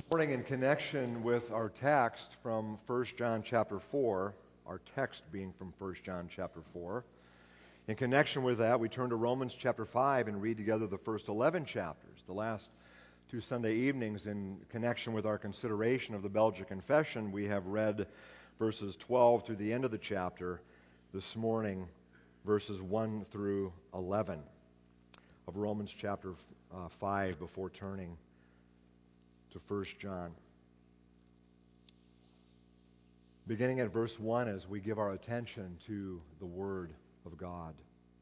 Morning, in connection with our text from 1 John chapter 4, our text being from 1 John chapter 4, in connection with that, we turn to Romans chapter 5 and read together the first 11 chapters. The last two Sunday evenings, in connection with our consideration of the Belgic Confession, we have read verses 12 through the end of the chapter. This morning, verses 1 through 11 of Romans chapter 5 before turning to 1 John. Beginning at verse 1 as we give our attention to the Word of God.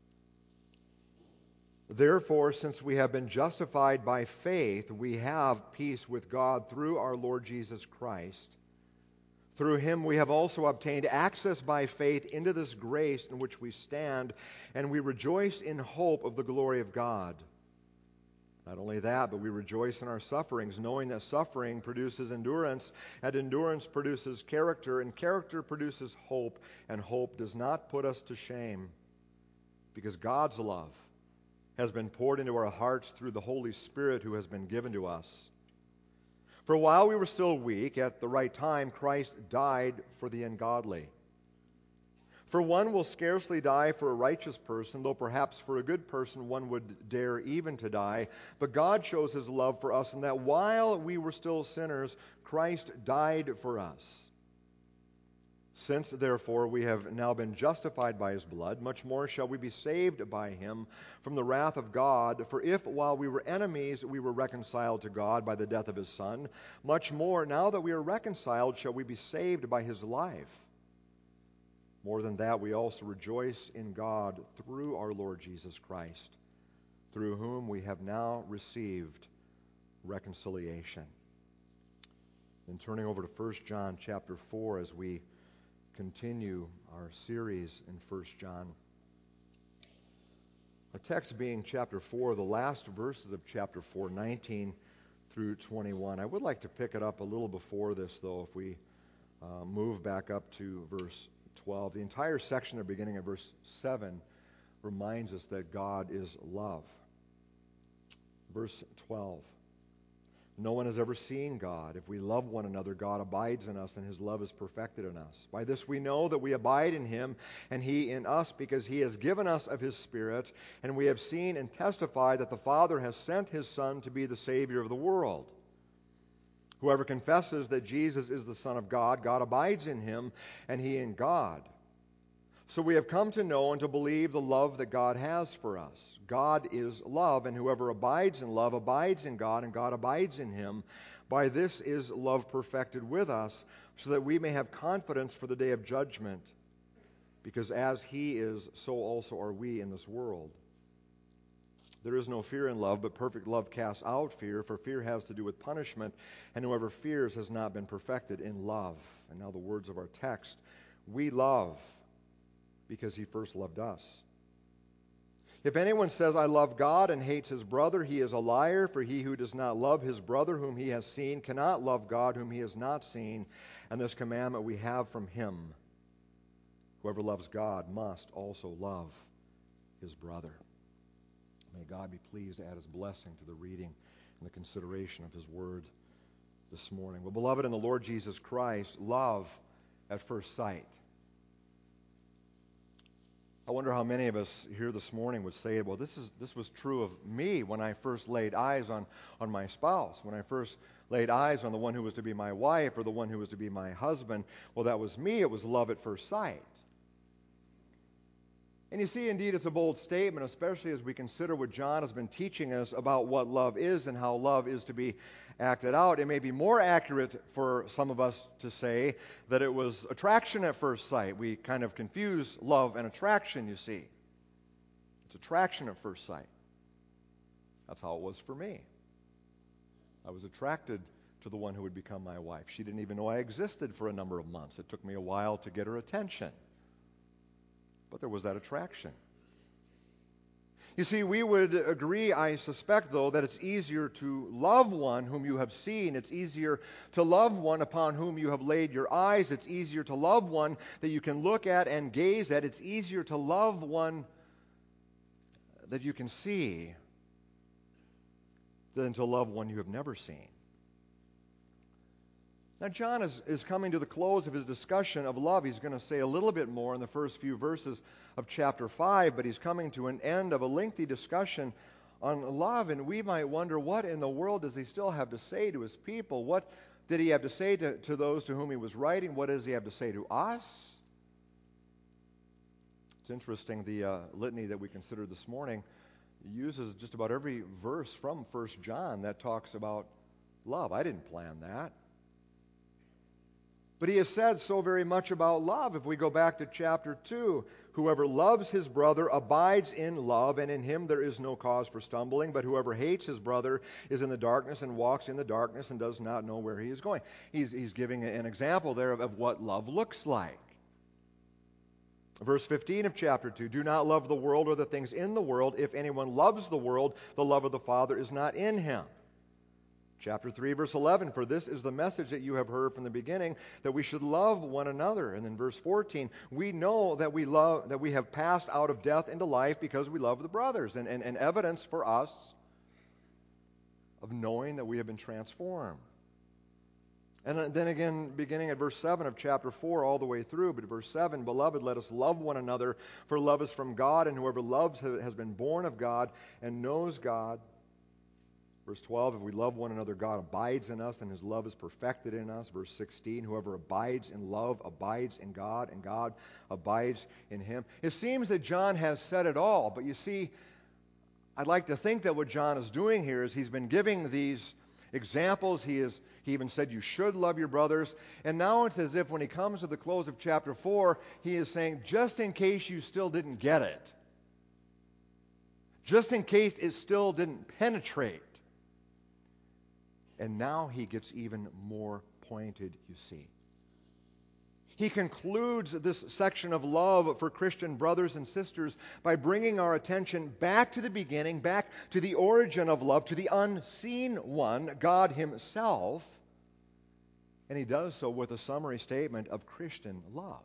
Therefore, since we have been justified by faith, we have peace with God through our Lord Jesus Christ. Through him we have also obtained access by faith into this grace in which we stand, and we rejoice in hope of the glory of God. Not only that, but we rejoice in our sufferings, knowing that suffering produces endurance, and endurance produces character, and character produces hope, and hope does not put us to shame, because God's love has been poured into our hearts through the Holy Spirit who has been given to us. For while we were still weak, at the right time Christ died for the ungodly. For one will scarcely die for a righteous person, though perhaps for a good person one would dare even to die. But God shows his love for us in that while we were still sinners, Christ died for us. Since, therefore, we have now been justified by his blood, much more shall we be saved by him from the wrath of God. For if, while we were enemies, we were reconciled to God by the death of his Son, much more, now that we are reconciled, shall we be saved by his life. More than that, we also rejoice in God through our Lord Jesus Christ, through whom we have now received reconciliation. And turning over to 1 John chapter 4 as we continue our series in 1 John. Our text being chapter 4, the last verses of chapter 4, 19 through 21. I would like to pick it up a little before this, though, if we move back up to verse 12. The entire section, beginning at verse 7, reminds us that God is love. Verse 12. No one has ever seen God. If we love one another, God abides in us, and his love is perfected in us. By this we know that we abide in him, and he in us, because he has given us of his Spirit, and we have seen and testified that the Father has sent his Son to be the Savior of the world. Whoever confesses that Jesus is the Son of God, God abides in him, and he in God. So we have come to know and to believe the love that God has for us. God is love, and whoever abides in love abides in God, and God abides in him. By this is love perfected with us, so that we may have confidence for the day of judgment, because as he is, so also are we in this world. There is no fear in love, but perfect love casts out fear, for fear has to do with punishment, and whoever fears has not been perfected in love. And now the words of our text. We love because he first loved us. If anyone says, I love God, and hates his brother, he is a liar, for he who does not love his brother whom he has seen cannot love God whom he has not seen. And this commandment we have from him. Whoever loves God must also love his brother. May God be pleased to add his blessing to the reading and the consideration of his word this morning. Well, beloved in the Lord Jesus Christ, love at first sight. I wonder how many of us here this morning would say, well, this was true of me when I first laid eyes on my spouse, when I first laid eyes on the one who was to be my wife or the one who was to be my husband. Well, that was me. It was love at first sight. And you see, indeed, it's a bold statement, especially as we consider what John has been teaching us about what love is and how love is to be acted out. It may be more accurate for some of us to say that it was attraction at first sight. We kind of confuse love and attraction, you see. It's attraction at first sight. That's how it was for me. I was attracted to the one who would become my wife. She didn't even know I existed for a number of months. It took me a while to get her attention. But there was that attraction. You see, we would agree, I suspect, though, that it's easier to love one whom you have seen. It's easier to love one upon whom you have laid your eyes. It's easier to love one that you can look at and gaze at. It's easier to love one that you can see than to love one you have never seen. Now, John is coming to the close of his discussion of love. He's going to say a little bit more in the first few verses of chapter 5, but he's coming to an end of a lengthy discussion on love, and we might wonder, what in the world does he still have to say to his people? What did he have to say to those to whom he was writing? What does he have to say to us? It's interesting, the litany that we considered this morning uses just about every verse from 1 John that talks about love. I didn't plan that. But he has said so very much about love. If we go back to chapter 2, whoever loves his brother abides in love, and in him there is no cause for stumbling. But whoever hates his brother is in the darkness and walks in the darkness and does not know where he is going. He's giving an example there of what love looks like. Verse 15 of chapter 2, do not love the world or the things in the world. If anyone loves the world, the love of the Father is not in him. Chapter 3, verse 11, for this is the message that you have heard from the beginning, that we should love one another. And then verse 14, we know that we have passed out of death into life because we love the brothers. And evidence for us of knowing that we have been transformed. And then again, beginning at verse 7 of chapter 4 all the way through, but verse 7, beloved, let us love one another, for love is from God, and whoever loves has been born of God and knows God. Verse 12, if we love one another, God abides in us, and his love is perfected in us. Verse 16, whoever abides in love abides in God, and God abides in him. It seems that John has said it all, but you see, I'd like to think that what John is doing here is he's been giving these examples. He even said you should love your brothers, and now it's as if when he comes to the close of chapter 4, he is saying, just in case you still didn't get it, just in case it still didn't penetrate. And now he gets even more pointed, you see. He concludes this section of love for Christian brothers and sisters by bringing our attention back to the beginning, back to the origin of love, to the unseen one, God himself. And he does so with a summary statement of Christian love.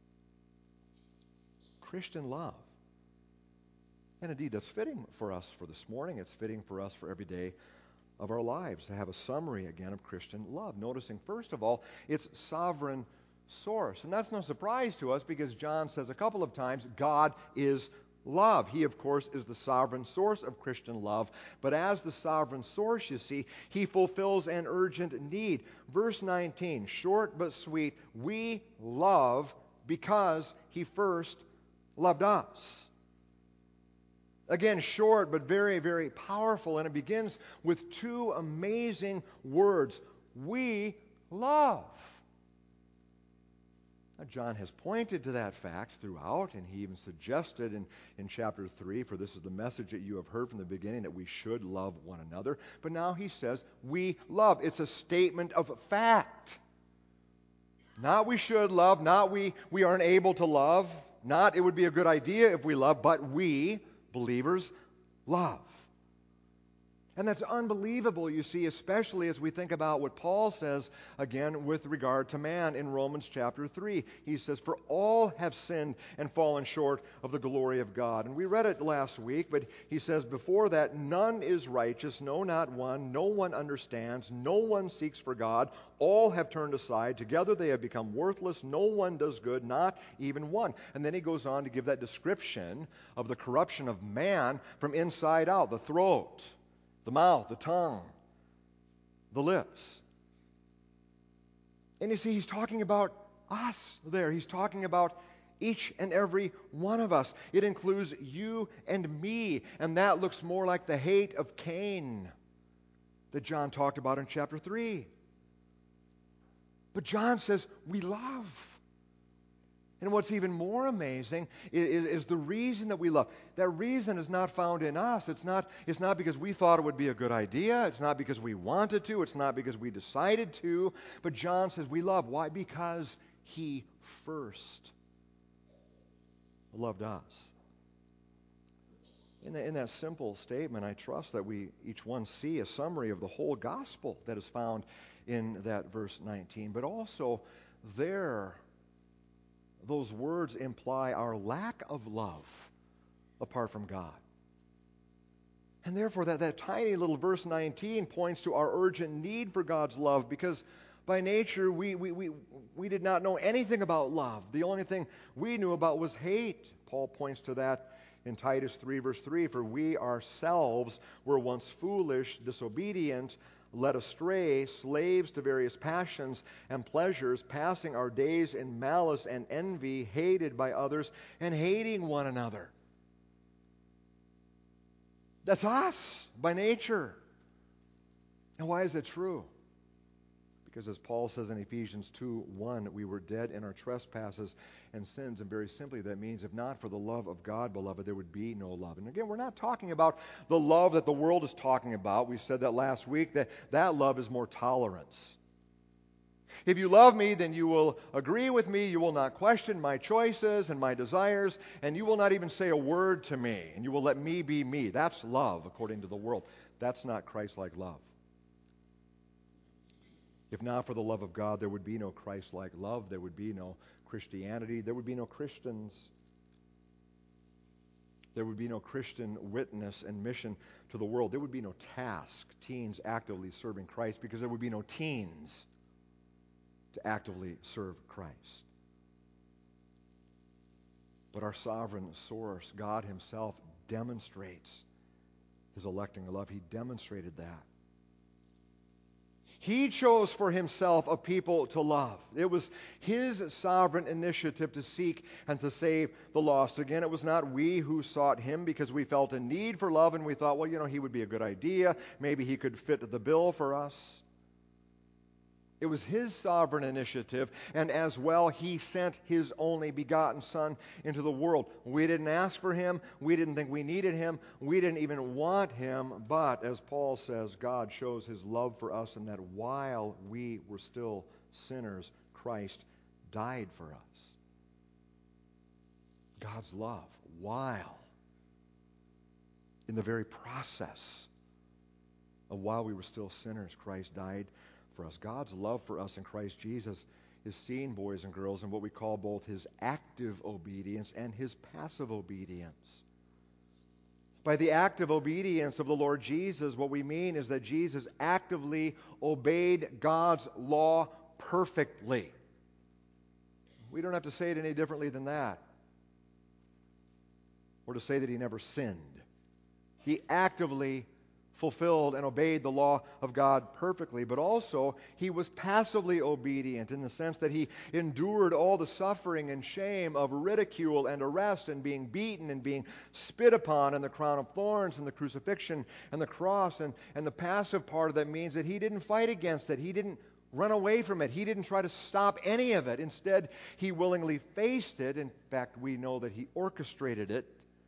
Christian love. And indeed, that's fitting for us for this morning. It's fitting for us for every day of our lives to have a summary again of Christian love. Noticing, first of all, its sovereign source. And that's no surprise to us because John says a couple of times, God is love. He, of course, is the sovereign source of Christian love. But as the sovereign source, you see, he fulfills an urgent need. Verse 19, short but sweet, we love because he first loved us. Again, short but very, very powerful, and it begins with two amazing words. We love. Now, John has pointed to that fact throughout, and he even suggested in chapter 3, for this is the message that you have heard from the beginning, that we should love one another. But now he says, we love. It's a statement of fact. Not we should love, not we aren't able to love, not it would be a good idea if we love, but we, believers, love. And that's unbelievable, you see, especially as we think about what Paul says, again, with regard to man in Romans chapter 3. He says, for all have sinned and fallen short of the glory of God. And we read it last week, but he says before that, none is righteous, no, not one. No one understands. No one seeks for God. All have turned aside. Together they have become worthless. No one does good, not even one. And then he goes on to give that description of the corruption of man from inside out, the throat, the mouth, the tongue, the lips. And you see, he's talking about us there. He's talking about each and every one of us. It includes you and me. And that looks more like the hate of Cain that John talked about in chapter 3. But John says we love. And what's even more amazing is the reason that we love. That reason is not found in us. It's not because we thought it would be a good idea. It's not because we wanted to. It's not because we decided to. But John says we love. Why? Because he first loved us. In that simple statement, I trust that we each one see a summary of the whole gospel that is found in that verse 19. But also there, those words imply our lack of love apart from God. And therefore, that tiny little verse 19 points to our urgent need for God's love, because By nature, we did not know anything about love. The only thing we knew about was hate. Paul points to that in Titus 3, verse 3, for we ourselves were once foolish, disobedient, led astray, slaves to various passions and pleasures, passing our days in malice and envy, hated by others, and hating one another. That's us by nature. And why is it true? Because as Paul says in Ephesians 2:1, we were dead in our trespasses and sins. And very simply, that means if not for the love of God, beloved, there would be no love. And again, we're not talking about the love that the world is talking about. We said that last week, that love is more tolerance. If you love me, then you will agree with me. You will not question my choices and my desires. And you will not even say a word to me. And you will let me be me. That's love, according to the world. That's not Christ-like love. If not for the love of God, there would be no Christ-like love. There would be no Christianity. There would be no Christians. There would be no Christian witness and mission to the world. There would be no task, teens actively serving Christ, because there would be no teens to actively serve Christ. But our sovereign source, God Himself, demonstrates His electing love. He demonstrated that. He chose for Himself a people to love. It was His sovereign initiative to seek and to save the lost. Again, it was not we who sought Him because we felt a need for love and we thought, well, He would be a good idea. Maybe He could fit the bill for us. It was His sovereign initiative, and as well, He sent His only begotten Son into the world. We didn't ask for Him. We didn't think we needed Him. We didn't even want Him. But, as Paul says, God shows His love for us in that while we were still sinners, Christ died for us. God's love, while in the very process of while we were still sinners, Christ died for us. God's love for us in Christ Jesus is seen, boys and girls, in what we call both His active obedience and His passive obedience. By the active obedience of the Lord Jesus, what we mean is that Jesus actively obeyed God's law perfectly. We don't have to say it any differently than that, or to say that He never sinned. He actively fulfilled and obeyed the law of God perfectly, but also He was passively obedient in the sense that He endured all the suffering and shame of ridicule and arrest and being beaten and being spit upon and the crown of thorns and the crucifixion and the cross. And the passive part of that means that He didn't fight against it. He didn't run away from it. He didn't try to stop any of it. Instead, He willingly faced it. In fact, we know that He orchestrated it.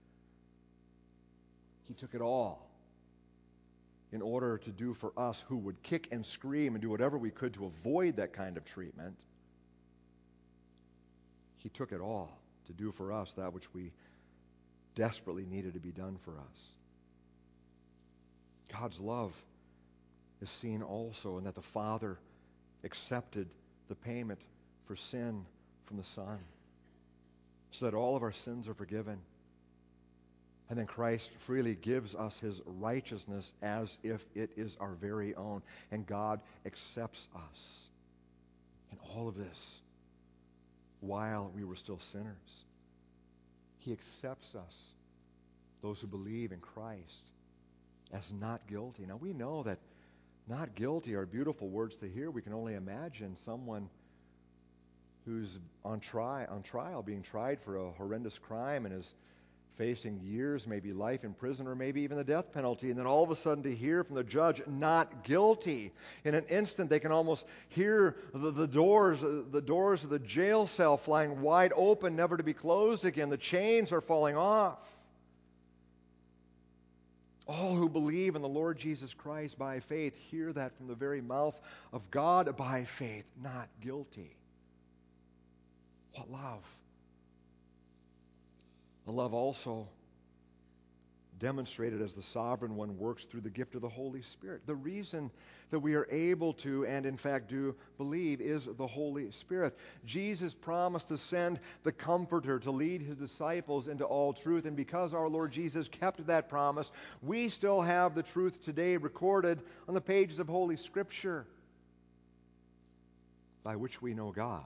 He took it all in order to do for us who would kick and scream and do whatever we could to avoid that kind of treatment. He took it all to do for us that which we desperately needed to be done for us. God's love is seen also in that the Father accepted the payment for sin from the Son, so that all of our sins are forgiven. And then Christ freely gives us His righteousness as if it is our very own. And God accepts us in all of this while we were still sinners. He accepts us, those who believe in Christ, as not guilty. Now we know that not guilty are beautiful words to hear. We can only imagine someone who's on trial, being tried for a horrendous crime and is facing years, maybe life in prison, or maybe even the death penalty, and then all of a sudden to hear from the judge, not guilty. In an instant, they can almost hear the doors of the jail cell flying wide open, never to be closed again. The chains are falling off. All who believe in the Lord Jesus Christ by faith hear that from the very mouth of God by faith, not guilty. What love! A love also demonstrated as the sovereign one works through the gift of the Holy Spirit. The reason that we are able to, and in fact do, believe is the Holy Spirit. Jesus promised to send the Comforter to lead His disciples into all truth, and because our Lord Jesus kept that promise, we still have the truth today recorded on the pages of Holy Scripture. by which we know God,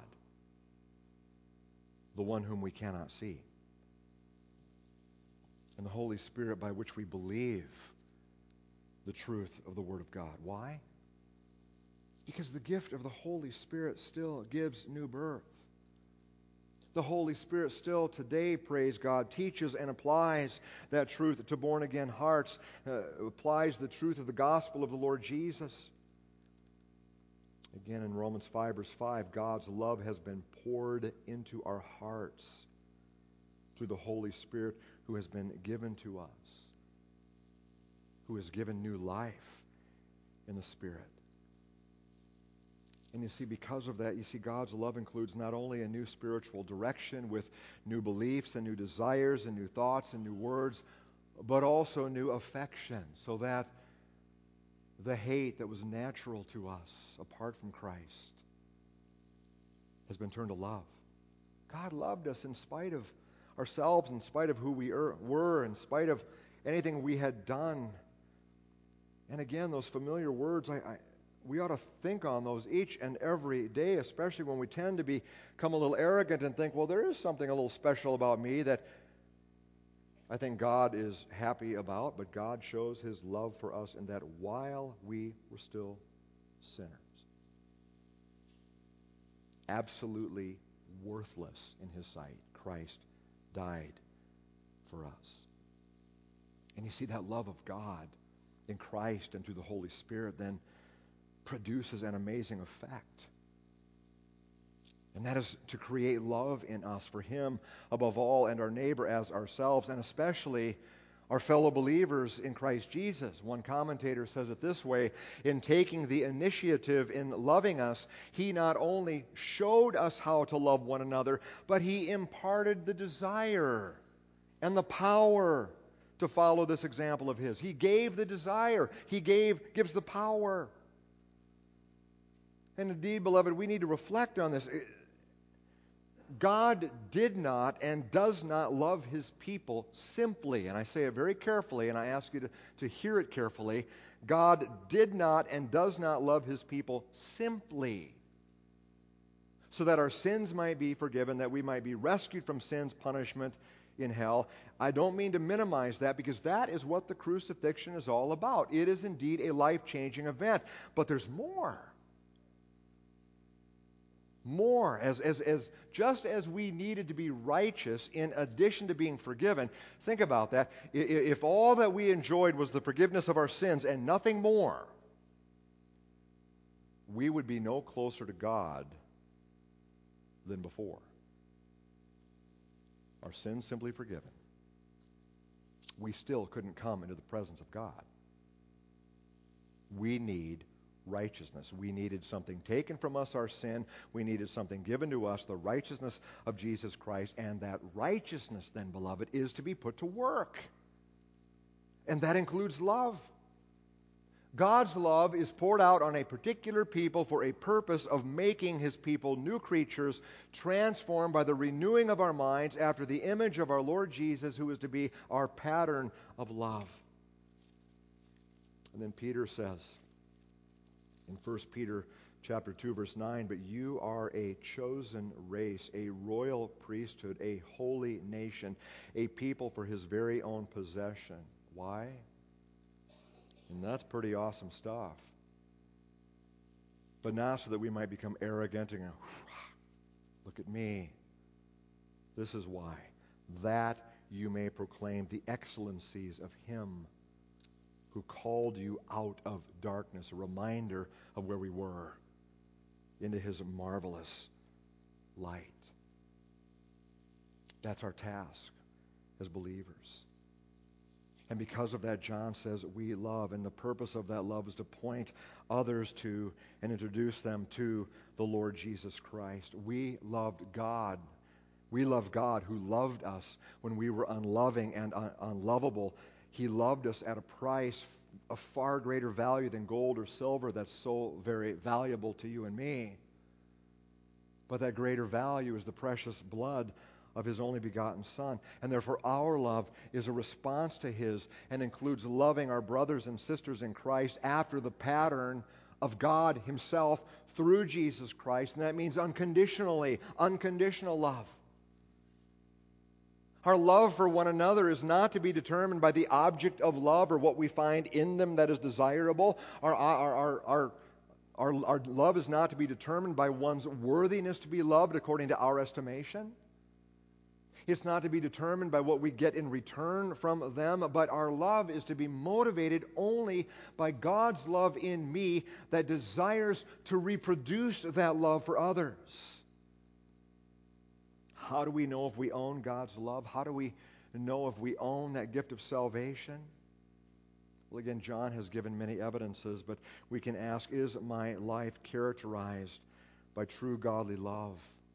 the one whom we cannot see, and the Holy Spirit by which we believe the truth of the Word of God. Why? Because the gift of the Holy Spirit still gives new birth. The Holy Spirit still today, praise God, teaches and applies that truth to born-again hearts, applies the truth of the gospel of the Lord Jesus. Again, in Romans 5, verse 5, God's love has been poured into our hearts through the Holy Spirit who has been given to us, who has given new life in the Spirit. And you see, because of that, God's love includes not only a new spiritual direction with new beliefs and new desires and new thoughts and new words, but also new affection, so that the hate that was natural to us apart from Christ has been turned to love. God loved us in spite of ourselves, in spite of who we were, in spite of anything we had done. And again, those familiar words, we ought to think on those each and every day, especially when we tend to become a little arrogant and think, well, there is something a little special about me that I think God is happy about, but God shows His love for us in that while we were still sinners, absolutely worthless in His sight, Christ died for us. And you see, that love of God in Christ and through the Holy Spirit then produces an amazing effect. And that is to create love in us for Him above all and our neighbor as ourselves, and especially our fellow believers in Christ Jesus. One commentator says it this way: in taking the initiative in loving us, He not only showed us how to love one another, but He imparted the desire and the power to follow this example of His. He gave the desire. He gives the power. And indeed, beloved, we need to reflect on this. God did not and does not love His people simply. And I say it very carefully, and I ask you to hear it carefully. God did not and does not love His people simply so that our sins might be forgiven, that we might be rescued from sin's punishment in hell. I don't mean to minimize that, because that is what the crucifixion is all about. It is indeed a life-changing event. But there's more. As just as we needed to be righteous in addition to being forgiven. Think about that. If all that we enjoyed was the forgiveness of our sins and nothing more, we would be no closer to God than before. Our sins simply forgiven, we still couldn't come into the presence of God. We need righteousness. We needed something taken from us, our sin. We needed something given to us, the righteousness of Jesus Christ. And that righteousness, then, beloved, is to be put to work. And that includes love. God's love is poured out on a particular people for a purpose of making His people new creatures, transformed by the renewing of our minds after the image of our Lord Jesus, who is to be our pattern of love. And then Peter says in 1 Peter chapter 2, verse 9, but you are a chosen race, a royal priesthood, a holy nation, a people for His very own possession. Why? And that's pretty awesome stuff. But not so that we might become arrogant and go, look at me. This is why. That you may proclaim the excellencies of Him who called you out of darkness, a reminder of where we were, into His marvelous light. That's our task as believers. And because of that, John says we love, and the purpose of that love is to point others to and introduce them to the Lord Jesus Christ. We loved God. We love God who loved us when we were unloving and unlovable. He loved us at a price of far greater value than gold or silver that's so very valuable to you and me. But that greater value is the precious blood of His only begotten Son. And therefore our love is a response to His and includes loving our brothers and sisters in Christ after the pattern of God Himself through Jesus Christ, and that means unconditionally, unconditional love. Our love for one another is not to be determined by the object of love or what we find in them that is desirable. Our love is not to be determined by one's worthiness to be loved according to our estimation. It's not to be determined by what we get in return from them, but our love is to be motivated only by God's love in me that desires to reproduce that love for others. How do we know if we own God's love? How do we know if we own that gift of salvation? Well, again, John has given many evidences, but we can ask, is my life characterized by true godly love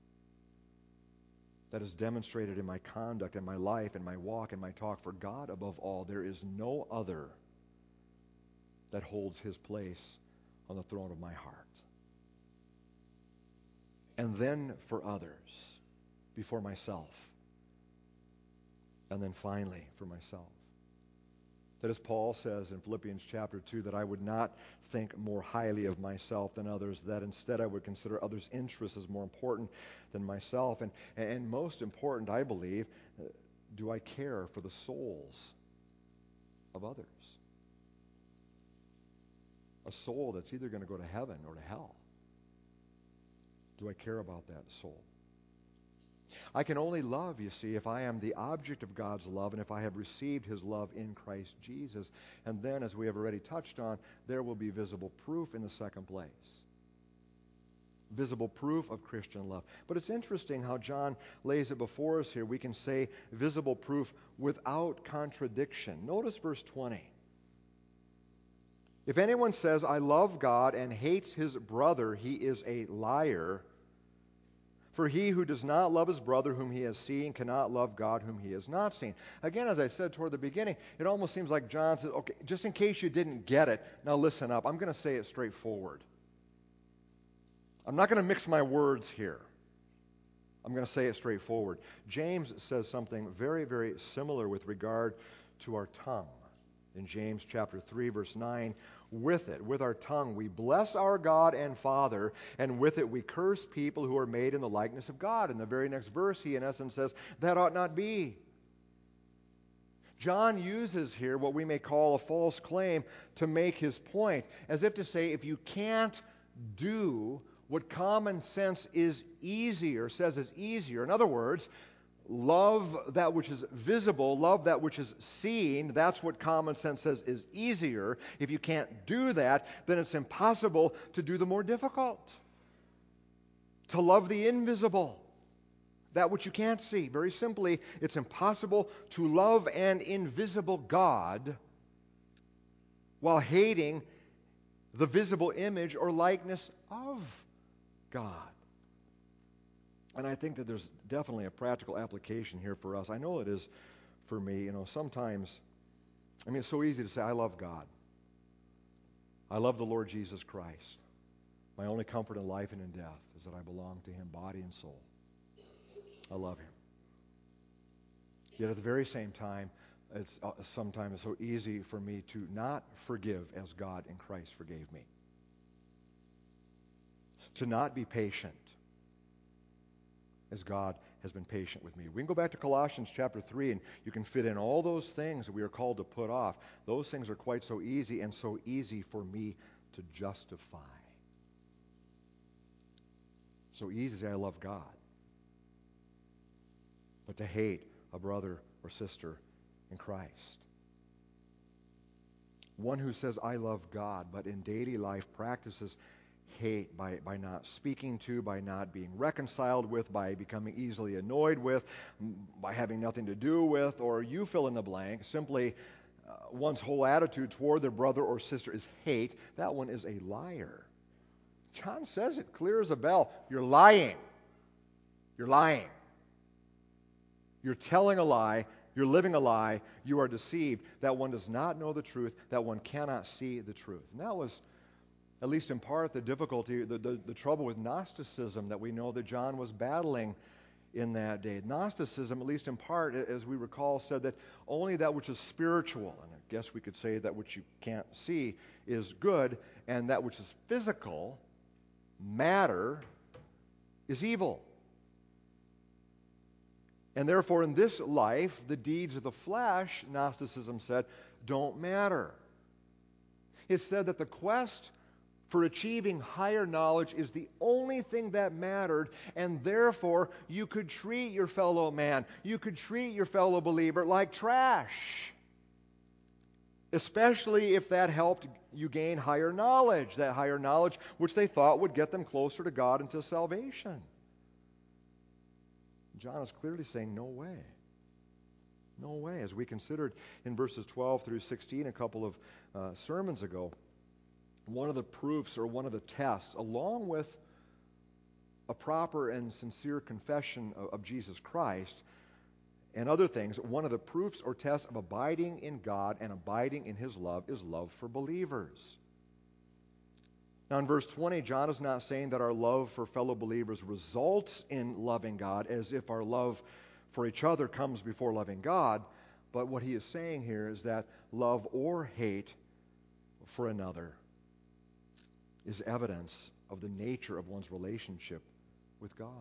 that is demonstrated in my conduct, in my life, in my walk, in my talk for God above all? There is no other that holds His place on the throne of my heart. And then for others, before myself, and then finally for myself. That, as Paul says in Philippians chapter 2, that I would not think more highly of myself than others, that instead I would consider others' interests as more important than myself. And most important, I believe, do I care for the souls of others? A soul that's either going to go to heaven or to hell. Do I care about that soul? I can only love, you see, if I am the object of God's love and if I have received His love in Christ Jesus. And then, as we have already touched on, there will be visible proof in the second place. Visible proof of Christian love. But it's interesting how John lays it before us here. We can say visible proof without contradiction. Notice verse 20. If anyone says, I love God and hates his brother, he is a liar. For he who does not love his brother whom he has seen cannot love God whom he has not seen. Again, as I said toward the beginning, it almost seems like John says, okay, just in case you didn't get it, now listen up. I'm going to say it straightforward. I'm not going to mix my words here. I'm going to say it straightforward. James says something very, very similar with regard to our tongue. In James chapter 3, verse 9, with our tongue, we bless our God and Father, and with it we curse people who are made in the likeness of God. In the very next verse, he in essence says, that ought not be. John uses here what we may call a false claim to make his point, as if to say, if you can't do what common sense is easier, says is easier. In other words, love that which is visible, love that which is seen. That's what common sense says is easier. If you can't do that, then it's impossible to do the more difficult. To love the invisible, that which you can't see. Very simply, it's impossible to love an invisible God while hating the visible image or likeness of God. And I think that there's definitely a practical application here for us. I know it is for me. Sometimes, it's so easy to say, I love God. I love the Lord Jesus Christ. My only comfort in life and in death is that I belong to Him, body and soul. I love Him. Yet at the very same time, it's sometimes so easy for me to not forgive as God in Christ forgave me. To not be patient as God has been patient with me. We can go back to Colossians chapter 3 and you can fit in all those things that we are called to put off. Those things are quite so easy and so easy for me to justify. So easy to say I love God. But to hate a brother or sister in Christ. One who says I love God but in daily life practices hate by not speaking to, by not being reconciled with, by becoming easily annoyed with, by having nothing to do with, or you fill in the blank, simply one's whole attitude toward their brother or sister is hate, that one is a liar. John says it clear as a bell. You're lying. You're lying. You're telling a lie. You're living a lie. You are deceived. That one does not know the truth. That one cannot see the truth. And that was, at least in part, the difficulty, the trouble with Gnosticism that we know that John was battling in that day. Gnosticism, at least in part, as we recall, said that only that which is spiritual, and I guess we could say that which you can't see, is good, and that which is physical, matter, is evil. And therefore, in this life, the deeds of the flesh, Gnosticism said, don't matter. It said that the quest for achieving higher knowledge is the only thing that mattered, and therefore you could treat your fellow man, you could treat your fellow believer like trash, especially if that helped you gain higher knowledge, that higher knowledge which they thought would get them closer to God and to salvation. John is clearly saying, no way. No way. As we considered in verses 12 through 16 a couple of sermons ago, one of the proofs or one of the tests, along with a proper and sincere confession of Jesus Christ and other things, one of the proofs or tests of abiding in God and abiding in His love is love for believers. Now in verse 20, John is not saying that our love for fellow believers results in loving God, as if our love for each other comes before loving God, but what he is saying here is that love or hate for another is evidence of the nature of one's relationship with God.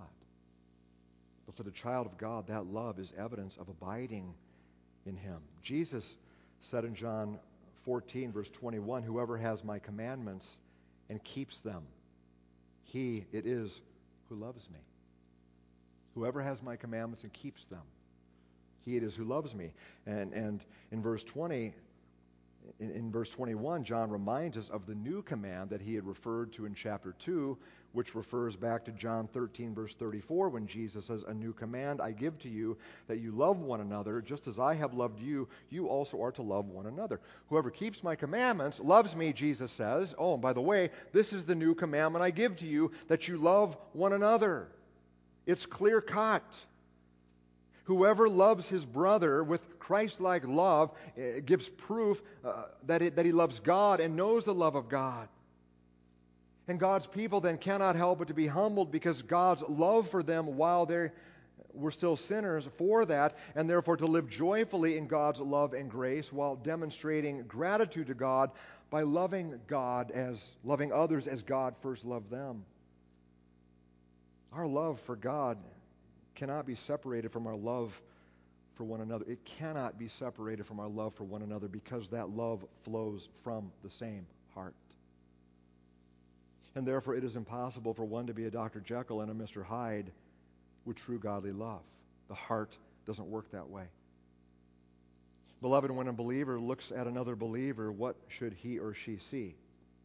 But for the child of God, that love is evidence of abiding in Him. Jesus said in John 14, verse 21, whoever has my commandments and keeps them, he it is who loves me. Whoever has my commandments and keeps them, he it is who loves me. And in verse 20, in verse 21, John reminds us of the new command that he had referred to in chapter 2, which refers back to John 13, verse 34, when Jesus says, a new command I give to you, that you love one another, just as I have loved you, you also are to love one another. Whoever keeps my commandments loves me, Jesus says. Oh, and by the way, this is the new commandment I give to you, that you love one another. It's clear cut. Whoever loves his brother with Christ-like love gives proof that he loves God and knows the love of God. And God's people then cannot help but to be humbled because God's love for them while they were still sinners for that, and therefore to live joyfully in God's love and grace while demonstrating gratitude to God by loving others as God first loved them. Our love for God cannot be separated from our love for one another. It cannot be separated from our love for one another because that love flows from the same heart. And therefore it is impossible for one to be a Dr. Jekyll and a Mr. Hyde with true godly love. The heart doesn't work that way. Beloved, when a believer looks at another believer, what should he or she see?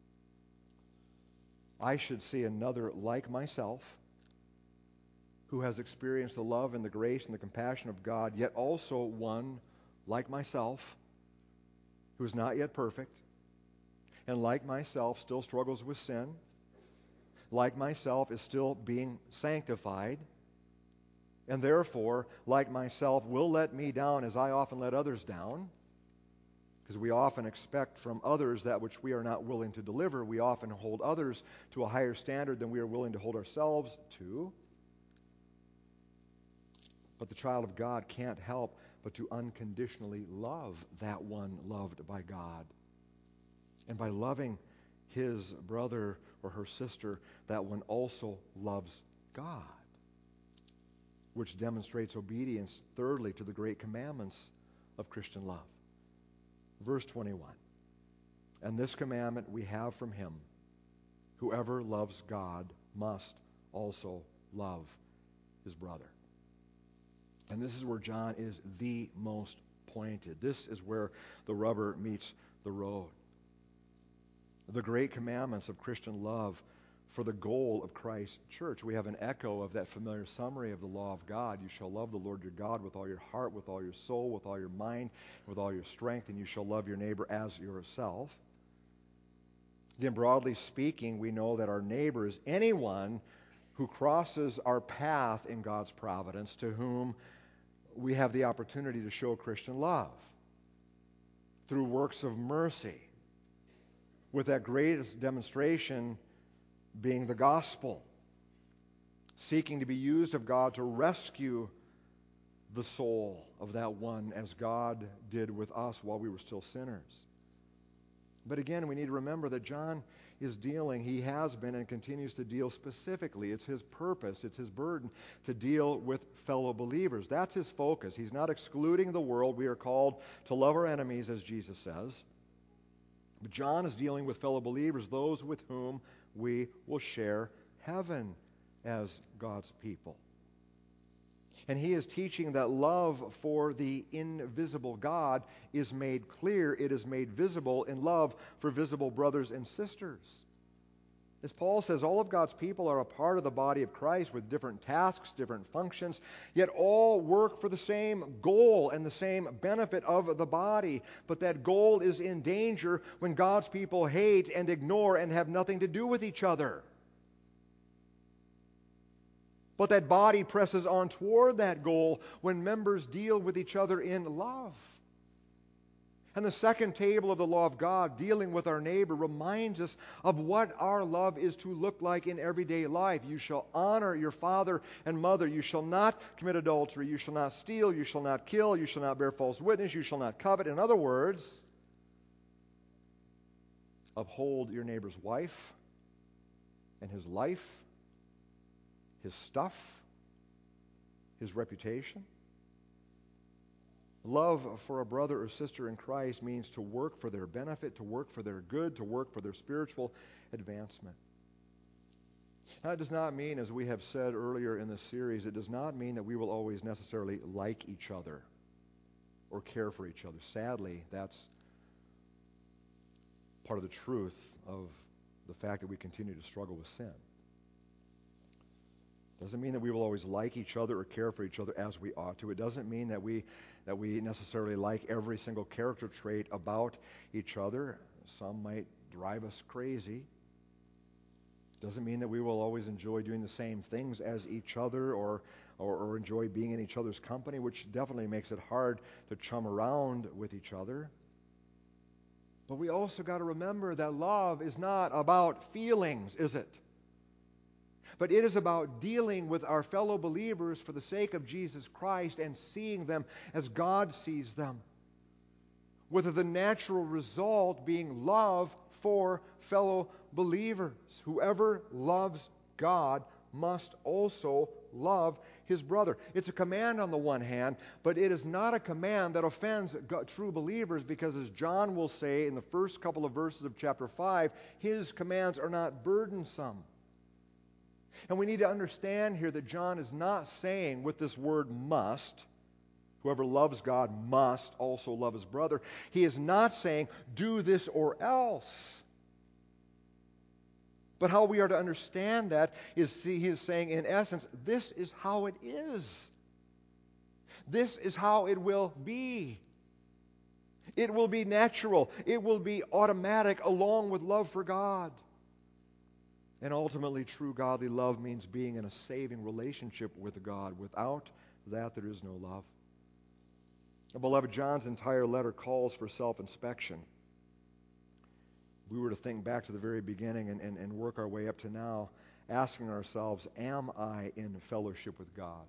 I should see another like myself, who has experienced the love and the grace and the compassion of God, yet also one, like myself, who is not yet perfect, and like myself still struggles with sin, like myself is still being sanctified, and therefore, like myself, will let me down as I often let others down, because we often expect from others that which we are not willing to deliver. We often hold others to a higher standard than we are willing to hold ourselves to. But the child of God can't help but to unconditionally love that one loved by God. And by loving his brother or her sister, that one also loves God, which demonstrates obedience, thirdly, to the great commandments of Christian love. Verse 21, and this commandment we have from him, whoever loves God must also love his brother. And this is where John is the most pointed. This is where the rubber meets the road. The great commandments of Christian love for the goal of Christ's church. We have an echo of that familiar summary of the law of God. You shall love the Lord your God with all your heart, with all your soul, with all your mind, with all your strength, and you shall love your neighbor as yourself. Again, broadly speaking, we know that our neighbor is anyone who crosses our path in God's providence, to whom we have the opportunity to show Christian love through works of mercy, with that greatest demonstration being the gospel, seeking to be used of God to rescue the soul of that one as God did with us while we were still sinners. But again, we need to remember that John is dealing, he has been and continues to deal specifically. It's his purpose, it's his burden to deal with fellow believers. That's his focus. He's not excluding the world. We are called to love our enemies, as Jesus says. But John is dealing with fellow believers, those with whom we will share heaven as God's people. And he is teaching that love for the invisible God is made clear, it is made visible in love for visible brothers and sisters. As Paul says, all of God's people are a part of the body of Christ with different tasks, different functions, yet all work for the same goal and the same benefit of the body. But that goal is in danger when God's people hate and ignore and have nothing to do with each other. But that body presses on toward that goal when members deal with each other in love. And the second table of the law of God, dealing with our neighbor, reminds us of what our love is to look like in everyday life. You shall honor your father and mother. You shall not commit adultery. You shall not steal. You shall not kill. You shall not bear false witness. You shall not covet. In other words, uphold your neighbor's wife and his life, his stuff, his reputation. Love for a brother or sister in Christ means to work for their benefit, to work for their good, to work for their spiritual advancement. Now, it does not mean, as we have said earlier in this series, it does not mean that we will always necessarily like each other or care for each other. Sadly, that's part of the truth of the fact that we continue to struggle with sin. Doesn't mean that we will always like each other or care for each other as we ought to. It doesn't mean that we necessarily like every single character trait about each other. Some might drive us crazy. Doesn't mean that we will always enjoy doing the same things as each other or enjoy being in each other's company, which definitely makes it hard to chum around with each other. But we also got to remember that love is not about feelings, is it? But it is about dealing with our fellow believers for the sake of Jesus Christ and seeing them as God sees them. With the natural result being love for fellow believers. Whoever loves God must also love his brother. It's a command on the one hand, but it is not a command that offends true believers, because as John will say in the first couple of verses of chapter 5, his commands are not burdensome. And we need to understand here that John is not saying with this word must, whoever loves God must also love his brother. He is not saying do this or else. But how we are to understand that is, he is saying in essence, this is how it is. This is how it will be. It will be natural. It will be automatic along with love for God. And ultimately, true godly love means being in a saving relationship with God. Without that, there is no love. Beloved, John's entire letter calls for self-inspection. We were to think back to the very beginning and work our way up to now, asking ourselves, am I in fellowship with God?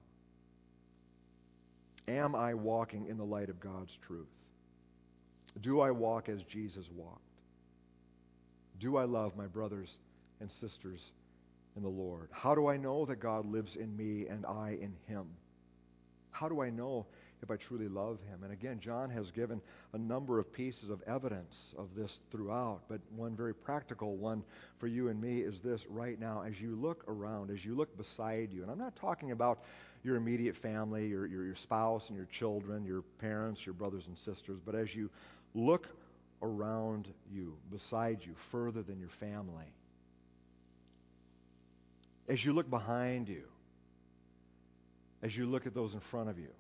Am I walking in the light of God's truth? Do I walk as Jesus walked? Do I love my brothers and sisters in the Lord? How do I know that God lives in me and I in him? How do I know if I truly love him? And again, John has given a number of pieces of evidence of this throughout, but one very practical one for you and me is this right now. As you look around, as you look beside you, and I'm not talking about your immediate family, your spouse and your children, your parents, your brothers and sisters, but as you look around you, beside you, further than your family, as you look behind you, as you look at those in front of you,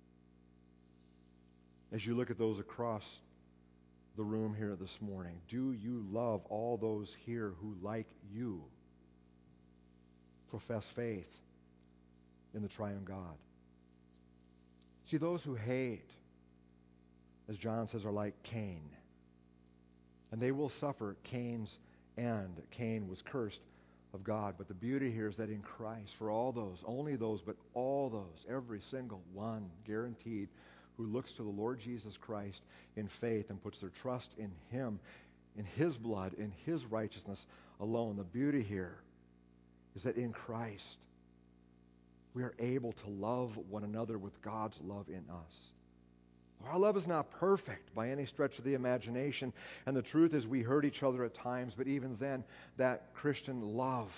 as you look at those across the room here this morning, do you love all those here who, like you, profess faith in the triune God? See, those who hate, as John says, are like Cain, and they will suffer Cain's end. Cain was cursed of God. But the beauty here is that in Christ, for all those, only those, but all those, every single one, guaranteed, who looks to the Lord Jesus Christ in faith and puts their trust in Him, in His blood, in His righteousness alone. The beauty here is that in Christ, we are able to love one another with God's love in us. Our love is not perfect by any stretch of the imagination, and the truth is we hurt each other at times, but even then, that Christian love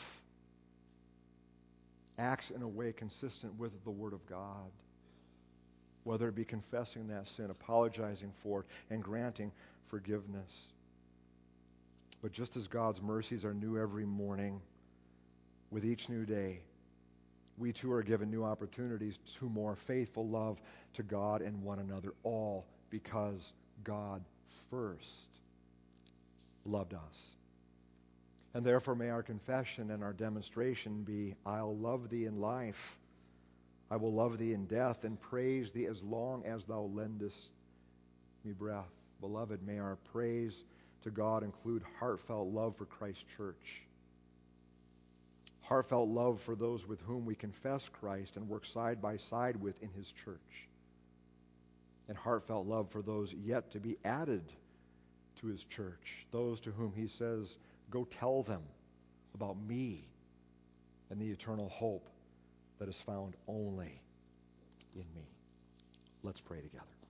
acts in a way consistent with the Word of God, whether it be confessing that sin, apologizing for it, and granting forgiveness. But just as God's mercies are new every morning, with each new day, we too are given new opportunities to more faithful love to God and one another, all because God first loved us. And therefore may our confession and our demonstration be, I'll love thee in life, I will love thee in death, and praise thee as long as thou lendest me breath. Beloved, may our praise to God include heartfelt love for Christ's church, heartfelt love for those with whom we confess Christ and work side by side with in His church, and heartfelt love for those yet to be added to His church, those to whom He says, go tell them about me and the eternal hope that is found only in me. Let's pray together.